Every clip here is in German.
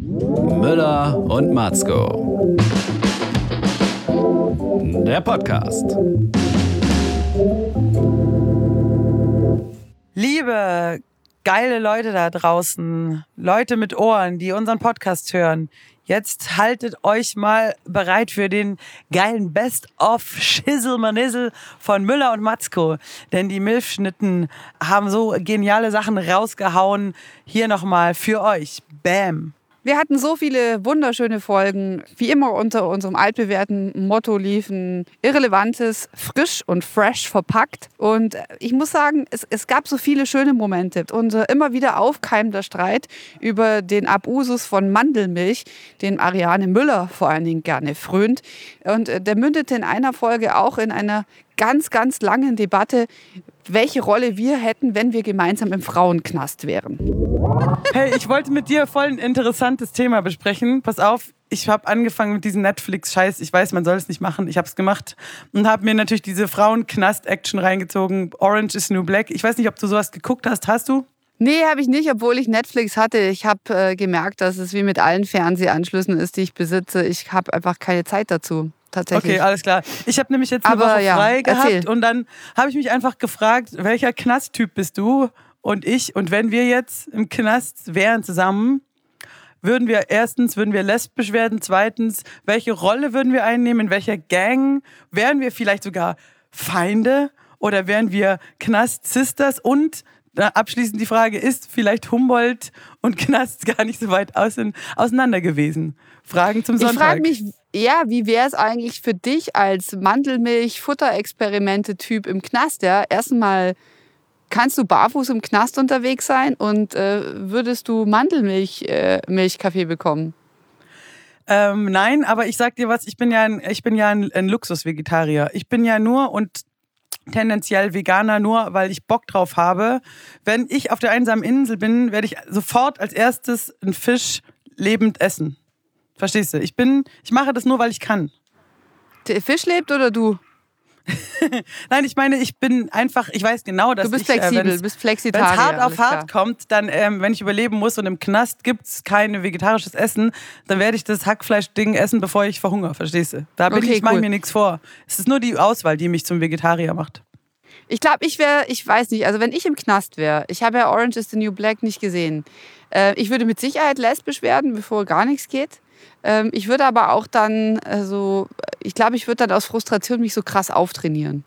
Müller und Matzko. Der Podcast. Liebe geile Leute da draußen, Leute mit Ohren, die unseren Podcast hören, jetzt haltet euch mal bereit für den geilen Best-of-Schissel-Manissel von Müller und Matzko. Denn die Milfschnitten haben so geniale Sachen rausgehauen. Hier nochmal für euch. Bam! Wir hatten so viele wunderschöne Folgen. Wie immer unter unserem altbewährten Motto liefen Irrelevantes, frisch und fresh verpackt. Und ich muss sagen, es gab so viele schöne Momente. Unser immer wieder aufkeimender Streit über den Abusus von Mandelmilch, den Ariane Müller vor allen Dingen gerne frönt. Und der mündete in einer Folge auch in einer ganz, ganz langen Debatte, welche Rolle wir hätten, wenn wir gemeinsam im Frauenknast wären. Hey, ich wollte mit dir voll ein interessantes Thema besprechen. Pass auf, ich habe angefangen mit diesem Netflix-Scheiß. Ich weiß, man soll es nicht machen. Ich habe es gemacht und habe mir natürlich diese Frauenknast-Action reingezogen. Orange is New Black. Ich weiß nicht, ob du sowas geguckt hast. Hast du? Nee, habe ich nicht, obwohl ich Netflix hatte. Ich habe gemerkt, dass es wie mit allen Fernsehanschlüssen ist, die ich besitze. Ich habe einfach keine Zeit dazu. Tatsächlich. Okay, alles klar. Ich habe nämlich jetzt eine Woche frei gehabt erzähl. Und dann habe ich mich einfach gefragt, welcher Knasttyp bist du und ich? Und wenn wir jetzt im Knast wären zusammen, würden wir lesbisch werden? Zweitens, welche Rolle würden wir einnehmen? In welcher Gang? Wären wir vielleicht sogar Feinde? Oder wären wir Knast-Sisters? Und abschließend die Frage, ist vielleicht Humboldt und Knast gar nicht so weit auseinander gewesen? Fragen zum Sonntag. Ich frage mich, wie wäre es eigentlich für dich als Mandelmilch-Futterexperimente-Typ im Knast? Ja? Erstmal, kannst du barfuß im Knast unterwegs sein und würdest du Mandelmilch-Milchkaffee bekommen? Nein, aber ich sag dir was, ich bin ja ein Luxus-Vegetarier. Ich bin ja nur und tendenziell Veganer nur, weil ich Bock drauf habe. Wenn ich auf der einsamen Insel bin, werde ich sofort als erstes einen Fisch lebend essen. Verstehst du? Ich mache das nur, weil ich kann. Der Fisch lebt oder du? Nein, ich meine, ich weiß genau, dass du bist flexibel, du bist Flexitarier. Wenn es hart auf hart kommt, dann, wenn ich überleben muss und im Knast gibt es kein vegetarisches Essen, dann werde ich das Hackfleisch-Ding essen, bevor ich verhungere, verstehst du? Da mache ich mir nichts vor. Es ist nur die Auswahl, die mich zum Vegetarier macht. Ich glaube, ich weiß nicht, also wenn ich im Knast wäre, ich habe ja Orange is the New Black nicht gesehen, ich würde mit Sicherheit lesbisch werden, bevor gar nichts geht. Ich würde aber auch dann ich glaube, ich würde dann aus Frustration mich so krass auftrainieren.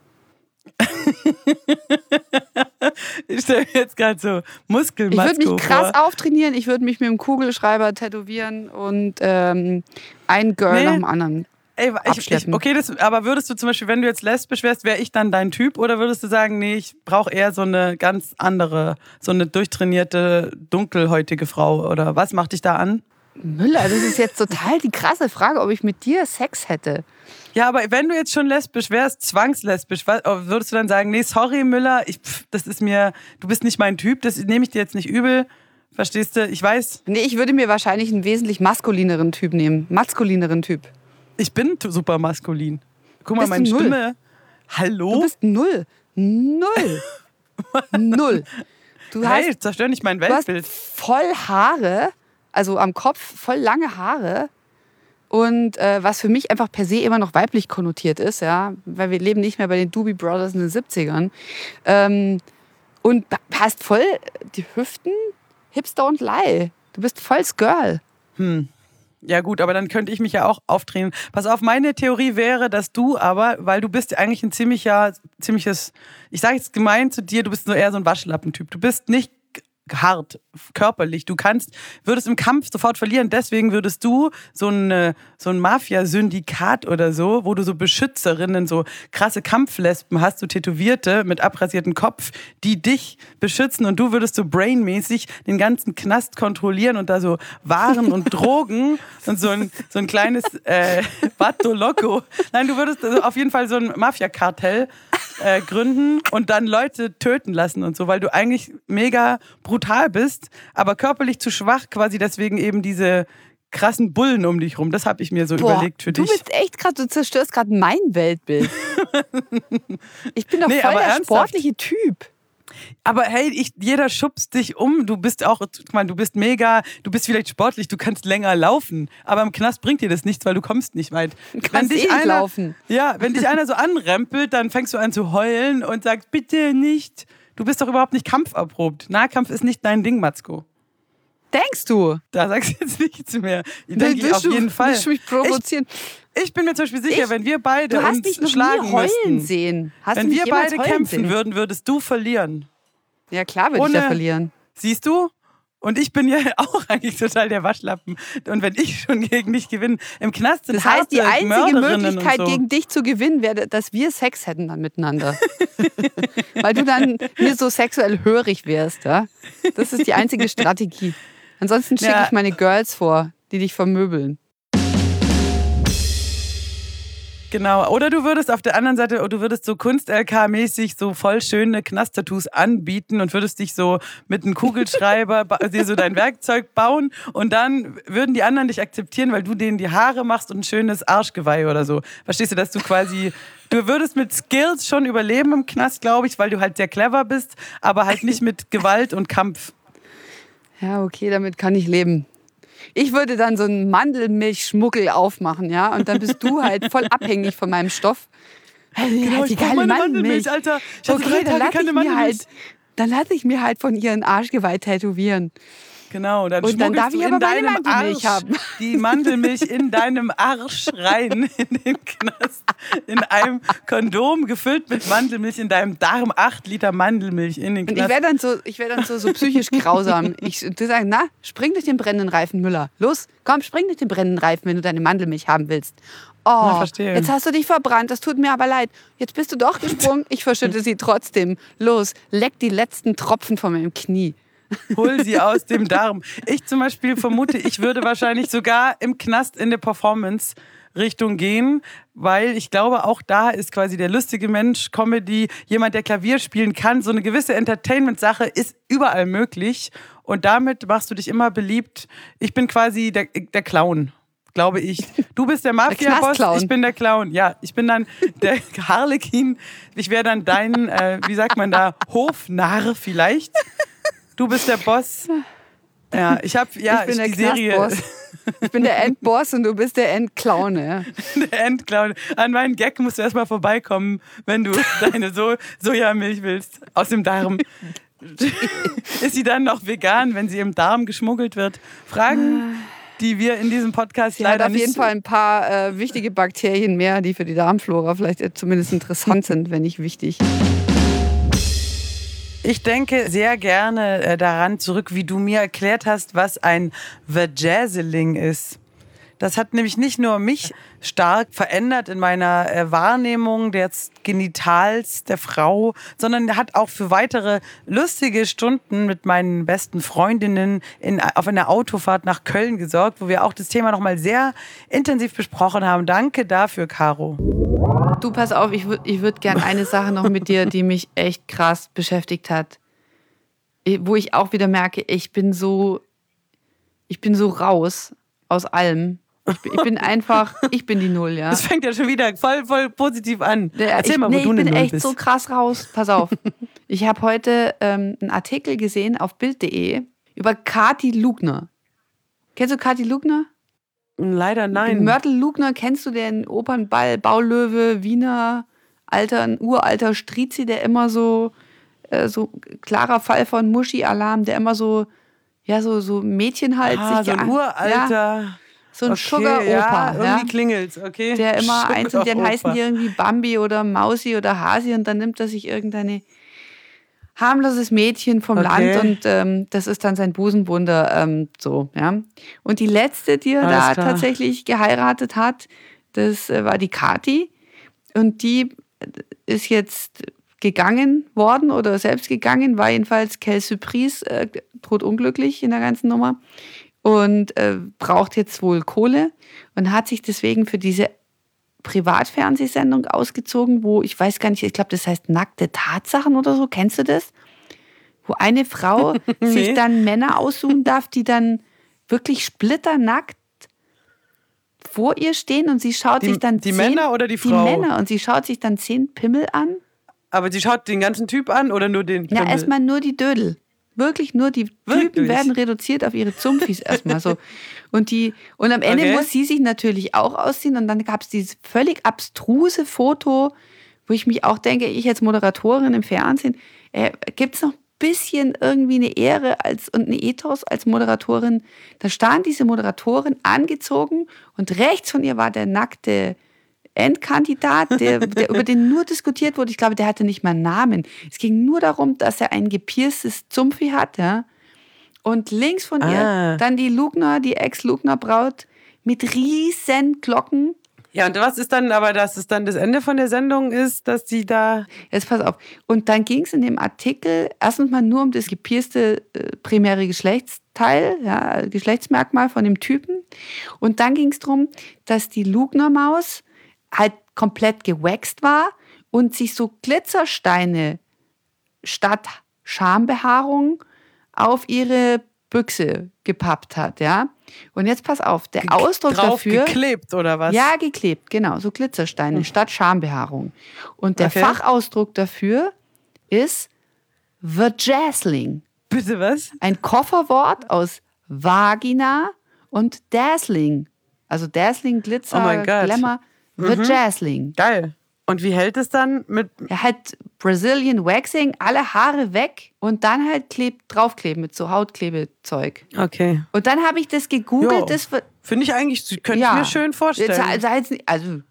Ich stelle mir jetzt gerade so Muskelmasko vor. Ich würde mich krass auftrainieren, ich würde mich mit dem Kugelschreiber tätowieren und ein Girl nach dem anderen abschleppen. Aber würdest du zum Beispiel, wenn du jetzt lesbisch wärst, wäre ich dann dein Typ? Oder würdest du sagen, nee, ich brauche eher so eine ganz andere, so eine durchtrainierte, dunkelhäutige Frau? Oder was macht dich da an? Müller, das ist jetzt total die krasse Frage, ob ich mit dir Sex hätte. Ja, aber wenn du jetzt schon lesbisch wärst, zwangslesbisch, würdest du dann sagen, nee, sorry Müller, du bist nicht mein Typ, das nehme ich dir jetzt nicht übel, verstehst du, ich weiß. Nee, ich würde mir wahrscheinlich einen wesentlich maskulineren Typ nehmen, maskulineren Typ. Ich bin super maskulin. Guck mal, meine Stimme. Hallo? Du bist null. Zerstör nicht mein Weltbild. Du hast voll Haare. Also am Kopf voll lange Haare und was für mich einfach per se immer noch weiblich konnotiert ist, ja, weil wir leben nicht mehr bei den Doobie Brothers in den 70ern und hast voll die Hüften, Hips don't lie. Du bist volles Girl. Ja gut, aber dann könnte ich mich ja auch aufdrehen. Pass auf, meine Theorie wäre, dass du aber, weil du bist eigentlich ein ziemliches, ich sage jetzt gemein zu dir, du bist nur eher so ein Waschlappentyp. Du bist nicht hart, körperlich. Würdest im Kampf sofort verlieren. Deswegen würdest du so ein Mafia-Syndikat oder so, wo du so Beschützerinnen, so krasse Kampflesben hast, so Tätowierte mit abrasiertem Kopf, die dich beschützen und du würdest so brainmäßig den ganzen Knast kontrollieren und da so Waren und Drogen und so ein kleines Vato Loco. Nein, du würdest auf jeden Fall so ein Mafia-Kartell gründen und dann Leute töten lassen und so, weil du eigentlich mega brutal bist, aber körperlich zu schwach, quasi deswegen eben diese krassen Bullen um dich rum. Das habe ich mir so überlegt für dich. Du bist echt gerade, du zerstörst gerade mein Weltbild. Ich bin doch voll der sportliche Typ. Aber hey, jeder schubst dich um. Du bist auch, guck mal, du bist vielleicht sportlich, du kannst länger laufen. Aber im Knast bringt dir das nichts, weil du kommst nicht weit. Du kannst nicht laufen. Ja, wenn dich einer so anrempelt, dann fängst du an zu heulen und sagst, bitte nicht. Du bist doch überhaupt nicht kampferprobt. Nahkampf ist nicht dein Ding, Matzko. Denkst du? Da sagst du jetzt nichts mehr. Denke ich auf jeden Fall. Willst du mich provozieren? Ich bin mir zum Beispiel sicher, wenn wir beide hast uns dich noch schlagen nie heulen müssten, sehen. wenn wir beide kämpfen würden, würdest du verlieren. Ja klar würde ich ja verlieren. Siehst du? Und ich bin ja auch eigentlich total der Waschlappen. Und wenn ich schon gegen dich gewinne, im Knast sind das heißt, die einzige Möglichkeit, so. gegen dich zu gewinnen, wäre, dass wir Sex hätten dann miteinander. Weil du dann mir so sexuell hörig wärst. Ja? Das ist die einzige Strategie. Ansonsten schicke ich meine Girls vor, die dich vermöbeln. Genau, oder du würdest auf der anderen Seite, du würdest so Kunst-LK-mäßig so voll schöne Knast-Tattoos anbieten und würdest dich so mit einem Kugelschreiber dir so dein Werkzeug bauen und dann würden die anderen dich akzeptieren, weil du denen die Haare machst und ein schönes Arschgeweih oder so. Verstehst du, dass du quasi, du würdest mit Skills schon überleben im Knast, glaube ich, weil du halt sehr clever bist, aber halt nicht mit Gewalt und Kampf. Ja, okay, damit kann ich leben. Ich würde dann so einen Mandelmilchschmuggel aufmachen, ja, und dann bist du halt voll abhängig von meinem Stoff. Genau, die ich brauche geile meine Mandelmilch, Alter. Ich hatte 3 Tage keine Mandelmilch. Dann lasse ich mir halt von ihren Arschgeweih tätowieren. Genau, dann und dann darf ich aber meine Arsch Mandelmilch haben. Die Mandelmilch in deinem Arsch rein in den Knast. In einem Kondom gefüllt mit Mandelmilch in deinem Darm. 8 Liter Mandelmilch in den Knast. Und ich wäre dann so psychisch grausam. Du sagst, na, spring durch den brennenden Reifen, Müller. Los, komm, spring durch den brennenden Reifen, wenn du deine Mandelmilch haben willst. Oh, verstehe. Jetzt hast du dich verbrannt, das tut mir aber leid. Jetzt bist du doch gesprungen, ich verschütte sie trotzdem. Los, leck die letzten Tropfen von meinem Knie. Hol sie aus dem Darm. Ich zum Beispiel vermute, ich würde wahrscheinlich sogar im Knast in der Performance-Richtung gehen, weil ich glaube, auch da ist quasi der lustige Mensch, Comedy, jemand, der Klavier spielen kann. So eine gewisse Entertainment-Sache ist überall möglich und damit machst du dich immer beliebt. Ich bin quasi der Clown. Glaube ich. Du bist der Mafia-Boss, ich bin der Clown. Ja, ich bin dann der Harlekin. Ich wäre dann dein, wie sagt man da, Hofnarr vielleicht. Du bist der Boss. Ja, ich bin der Serie. Ich bin der Endboss und du bist der Endclown. Ja. Der Endclown. An meinen Gag musst du erstmal vorbeikommen, wenn du deine Sojamilch willst aus dem Darm. Ist sie dann noch vegan, wenn sie im Darm geschmuggelt wird? Fragen, die wir in diesem Podcast leider nicht... Sie hat auf jeden Fall ein paar wichtige Bakterien mehr, die für die Darmflora vielleicht zumindest interessant sind, wenn nicht wichtig. Ich denke sehr gerne daran zurück, wie du mir erklärt hast, was ein Vajazzling ist. Das hat nämlich nicht nur mich stark verändert in meiner Wahrnehmung des Genitals der Frau, sondern hat auch für weitere lustige Stunden mit meinen besten Freundinnen auf einer Autofahrt nach Köln gesorgt, wo wir auch das Thema nochmal sehr intensiv besprochen haben. Danke dafür, Caro. Du, pass auf, ich würd gern eine Sache noch mit dir, die mich echt krass beschäftigt hat. Wo ich auch wieder merke, ich bin so raus aus allem. Ich bin die Null, ja. Das fängt ja schon wieder voll positiv an. Erzähl mal, wo du eine Null bist. Ich bin echt so krass raus. Pass auf. Ich habe heute einen Artikel gesehen auf Bild.de über Kathi Lugner. Kennst du Kathi Lugner? Leider nein. Mörtel Lugner, kennst du den Opernball, Baulöwe, Wiener, uralter Strizi, der immer so klarer Fall von Muschi-Alarm, der immer so Mädchen halt sich so ein uralter... Ja, so ein Sugar-Opa. Ja, irgendwie klingelt's, okay. Der immer einzeln, dann heißen die irgendwie Bambi oder Mausi oder Hasi und dann nimmt er sich irgendeine harmloses Mädchen vom Land und das ist dann sein Busenwunder, so, ja. Und die letzte, die er da tatsächlich geheiratet hat, das war die Kathi und die ist jetzt gegangen worden oder selbst gegangen, war jedenfalls Quelle Surprise, totunglücklich in der ganzen Nummer und braucht jetzt wohl Kohle und hat sich deswegen für diese Privatfernsehsendung ausgezogen, wo, ich weiß gar nicht, ich glaube, das heißt Nackte Tatsachen oder so, kennst du das? Wo eine Frau sich dann Männer aussuchen darf, die dann wirklich splitternackt vor ihr stehen und sie schaut sich dann die Männer oder die Frau? Die Männer und sie schaut sich dann 10 Pimmel an Aber sie schaut den ganzen Typ an oder nur den Ja, Pimmel? erstmal nur die Dödel. Wirklich nur die Typen werden reduziert auf ihre Zumpfis erstmal so. Und am Ende muss sie sich natürlich auch ausziehen. Und dann gab es dieses völlig abstruse Foto, wo ich mich auch denke, ich als Moderatorin im Fernsehen, gibt es noch ein bisschen irgendwie eine Ehre und eine Ethos als Moderatorin? Da stand diese Moderatorin angezogen und rechts von ihr war der nackte Endkandidat, der über den nur diskutiert wurde. Ich glaube, der hatte nicht mal einen Namen. Es ging nur darum, dass er ein gepierstes Zumpfi hat. Ja? Und links von ihr dann die Lugner, die Ex-Lugner-Braut mit riesen Glocken. Ja, und was ist dann, aber dass es dann das Ende von der Sendung ist, dass sie da... Jetzt pass auf. Und dann ging es in dem Artikel erstens mal nur um das gepierste primäre Geschlechtsteil, ja, Geschlechtsmerkmal von dem Typen. Und dann ging es darum, dass die Lugner-Maus halt komplett gewaxt war und sich so Glitzersteine statt Schambehaarung auf ihre Büchse gepappt hat, ja. Und jetzt pass auf, der Ausdruck drauf dafür... geklebt oder was? Ja, geklebt, genau, so Glitzersteine statt Schambehaarung. Und der Fachausdruck dafür ist Vajazzling. Bitte was? Ein Kofferwort aus Vagina und Dazzling. Also Dazzling, Glitzer, Oh mein Gott. Glamour, Vajazzling. Geil. Und wie hält es dann mit... Ja, halt Brazilian Waxing, alle Haare weg und dann halt draufkleben mit so Hautklebezeug. Okay. Und dann habe ich das gegoogelt. Jo. Das Finde ich eigentlich, könnte ich mir schön vorstellen. Also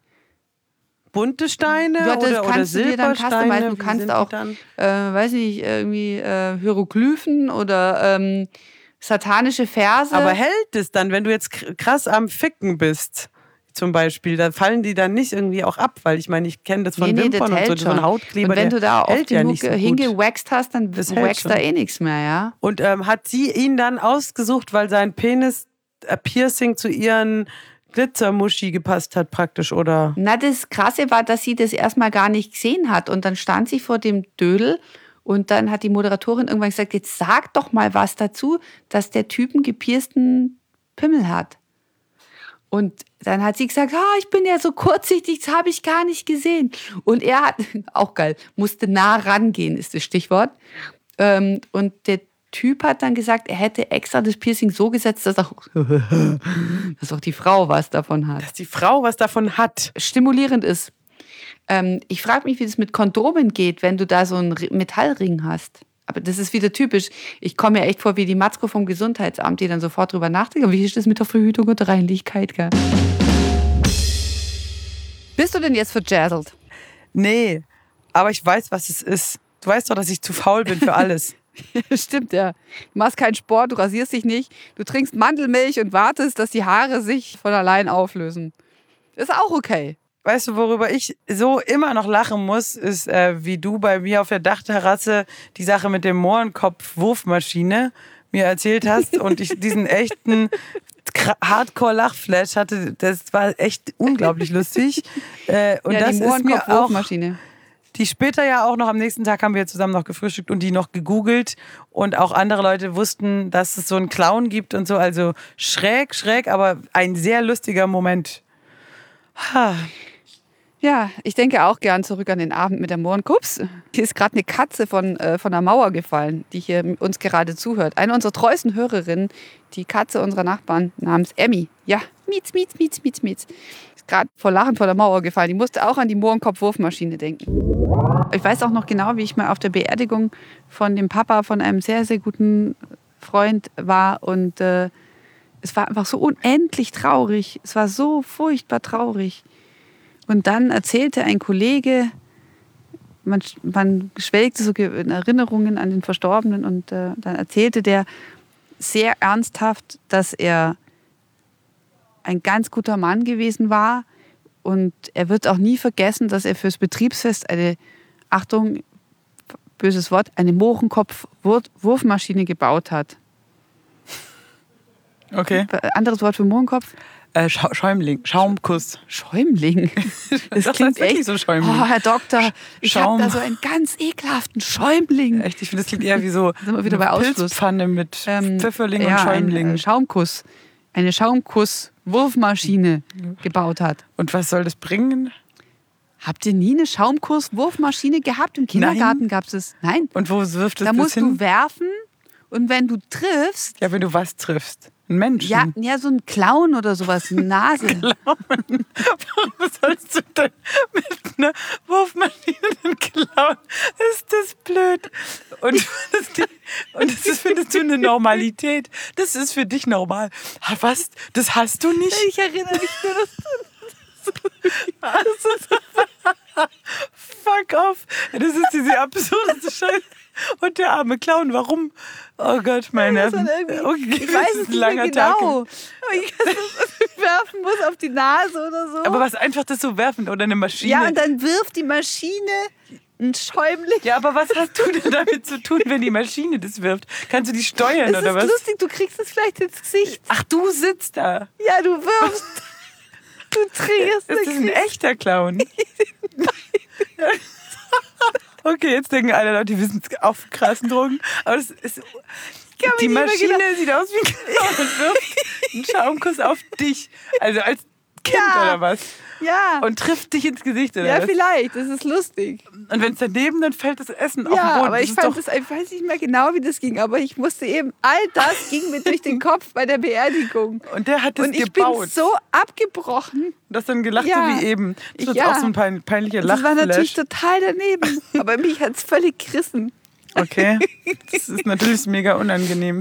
bunte Steine ja, das oder kannst du dir dann Silbersteine? customizen. Du Wie kannst sind auch, die dann? weiß nicht, irgendwie Hieroglyphen oder satanische Verse. Aber hält es dann, wenn du jetzt krass am Ficken bist, zum Beispiel, da fallen die dann nicht irgendwie auch ab? Weil ich meine, ich kenne das von Wimpern und so, so ein Hautkleber, und wenn du da oft ja genug nicht so gut. hingewaxt hast, dann Das hält wächst schon. da eh nichts mehr, ja? Und hat sie ihn dann ausgesucht, weil sein Penis-Piercing zu ihren Glitzermuschi gepasst hat praktisch, oder? Na, das Krasse war, dass sie das erstmal gar nicht gesehen hat. Und dann stand sie vor dem Dödel und dann hat die Moderatorin irgendwann gesagt, jetzt sag doch mal was dazu, dass der Typ einen gepiersten Pimmel hat. Und dann hat sie gesagt, ich bin ja so kurzsichtig, das habe ich gar nicht gesehen. Und er hat, auch geil, musste nah rangehen, ist das Stichwort. Und der Typ hat dann gesagt, er hätte extra das Piercing so gesetzt, dass auch die Frau was davon hat. Dass die Frau was davon hat. Stimulierend ist. Ich frage mich, wie das mit Kondomen geht, wenn du da so einen Metallring hast. Aber das ist wieder typisch. Ich komme mir echt vor wie die Matzko vom Gesundheitsamt, die dann sofort drüber nachdenkt. Wie ist das mit der Verhütung und der Reinlichkeit? Gell? Bist du denn jetzt verjazzelt? Nee, aber ich weiß, was es ist. Du weißt doch, dass ich zu faul bin für alles. Stimmt, ja. Du machst keinen Sport, du rasierst dich nicht. Du trinkst Mandelmilch und wartest, dass die Haare sich von allein auflösen. Ist auch okay. Weißt du, worüber ich so immer noch lachen muss, ist, wie du bei mir auf der Dachterrasse die Sache mit dem Mohrenkopf-Wurfmaschine mir erzählt hast und ich diesen echten Hardcore-Lachflash hatte. Das war echt unglaublich lustig. Und ja, das die ist mir auch, Mohrenkopf-Wurfmaschine. die später ja auch noch am nächsten Tag haben wir zusammen noch gefrühstückt und die noch gegoogelt und auch andere Leute wussten, dass es so einen Clown gibt und so. Also schräg, aber ein sehr lustiger Moment. Ja, ich denke auch gern zurück an den Abend mit der Mohrenkups. Hier ist gerade eine Katze von der Mauer gefallen, die hier uns gerade zuhört. Eine unserer treuesten Hörerinnen, die Katze unserer Nachbarn namens Emmy. Ja, Mietz. Ist gerade vor Lachen vor der Mauer gefallen. Die musste auch an die Mohrenkopf-Wurfmaschine denken. Ich weiß auch noch genau, wie ich mal auf der Beerdigung von dem Papa von einem sehr, sehr guten Freund war. Und es war einfach so unendlich traurig. Es war so furchtbar traurig. Und dann erzählte ein Kollege, man schwelgte so in Erinnerungen an den Verstorbenen und dann erzählte der sehr ernsthaft, dass er ein ganz guter Mann gewesen war und er wird auch nie vergessen, dass er fürs Betriebsfest eine, Achtung, böses Wort, eine Mohrenkopf-Wurfmaschine gebaut hat. Okay. Anderes Wort für Mohrenkopf? Schäumling, Schaumkuss. Schäumling? Das klingt echt so Schäumling. Oh, Herr Doktor, ich habe Schaum. da so einen ganz ekelhaften Schäumling. Echt, ich finde, das klingt eher wie so Sind wir wieder bei eine Ausfluss. Pilzpfanne mit Pfifferling und Schäumling. Ein Schaumkuss. Eine Schaumkuss-Wurfmaschine gebaut hat. Und was soll das bringen? Habt ihr nie eine Schaumkusswurfmaschine gehabt? Im Kindergarten gab es das. Nein. Und wo wirft es Da das musst hin? du werfen und wenn du triffst, Ja, wenn du was triffst. Einen Menschen. ja, so ein Clown oder sowas, eine Nase. Warum sollst du denn mit einer Wurfmaschine den klauen? Ist das blöd? Und das findest du eine Normalität. Das ist für dich normal. Was? Das hast du nicht? Ich erinnere mich nur, Fuck off. Das ist diese absurdeste Scheiße. Und der arme Clown, warum? Oh Gott, meine Nerven. Okay, ich weiß das es ist ein nicht langer mehr genau. Tag. Aber ich kann das werfen muss auf die Nase oder so. Aber was einfach das so werfen oder eine Maschine? ja, und dann wirft die Maschine ein Schäumling. Ja, aber was hast du denn damit zu tun, wenn die Maschine das wirft? Kannst du die steuern Das oder ist was? lustig, du kriegst es vielleicht ins Gesicht. Ach, du sitzt da. Ja, du wirfst. Du trierst. Ist das ein echter Clown? Okay, jetzt denken alle Leute, die wissen es auf krassen Drogen. Aber das ist. Die Maschine sieht aus wie ein Clown und wirft einen Schaumkuss auf dich. Also als Kind oder was? Ja. Und trifft dich ins Gesicht oder Ja, was? vielleicht. Das ist lustig. Und wenn es daneben, dann fällt das Essen auf den Ja, Boden. aber Das ich ist fand doch, das, ich weiß nicht mehr genau, wie das ging, aber ich musste eben, all das ging mir durch den Kopf bei der Beerdigung. und der hat das Und ich gebaut. bin so abgebrochen. Du hast dann gelacht, Ja. so wie eben. Das ist Ja. auch so ein peinlicher Das war natürlich Lachflash. total daneben. Aber mich hat es völlig gerissen. Okay, das ist natürlich mega unangenehm.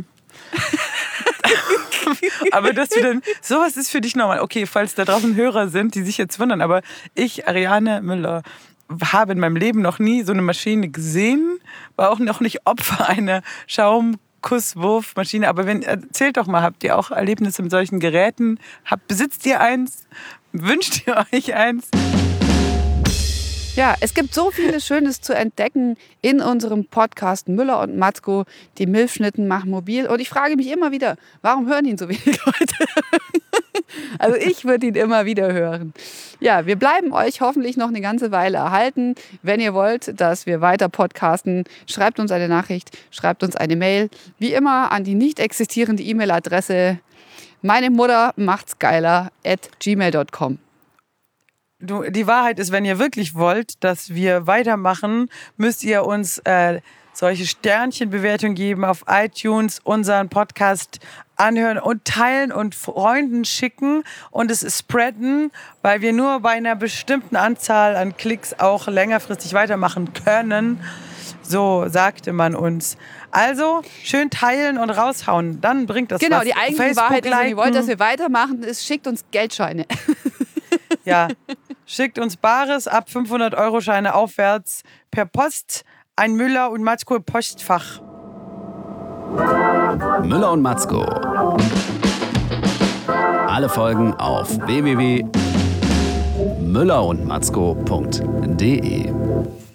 Aber dass du dann, sowas ist für dich normal. Okay, falls da draußen Hörer sind, die sich jetzt wundern, aber ich, Ariane Müller, habe in meinem Leben noch nie so eine Maschine gesehen, war auch noch nicht Opfer einer Schaumkusswurfmaschine. Aber erzählt doch mal, habt ihr auch Erlebnisse mit solchen Geräten? Besitzt ihr eins? Wünscht ihr euch eins? Ja, es gibt so vieles Schönes zu entdecken in unserem Podcast Müller und Matzko, die Milchschnitten machen mobil. Und ich frage mich immer wieder, warum hören ihn so wenig Leute? Also ich würde ihn immer wieder hören. Ja, wir bleiben euch hoffentlich noch eine ganze Weile erhalten. Wenn ihr wollt, dass wir weiter podcasten, schreibt uns eine Nachricht, schreibt uns eine Mail. Wie immer an die nicht existierende E-Mail-Adresse meinemutter@gmail.com. Die Wahrheit ist, wenn ihr wirklich wollt, dass wir weitermachen, müsst ihr uns solche Sternchenbewertungen geben auf iTunes, unseren Podcast anhören und teilen und Freunden schicken und es spreaden, weil wir nur bei einer bestimmten Anzahl an Klicks auch längerfristig weitermachen können. So sagte man uns. Also schön teilen und raushauen, dann bringt das Genau, was. die eigentliche Facebook Wahrheit ist, wenn ihr wollt, dass liken. wir weitermachen, ist, schickt uns Geldscheine. Ja, schickt uns Bares ab 500-Euro-Scheine aufwärts per Post. Ein Müller und Matzko Postfach. Müller und Matzko. Alle Folgen auf www.müllerundmatzko.de.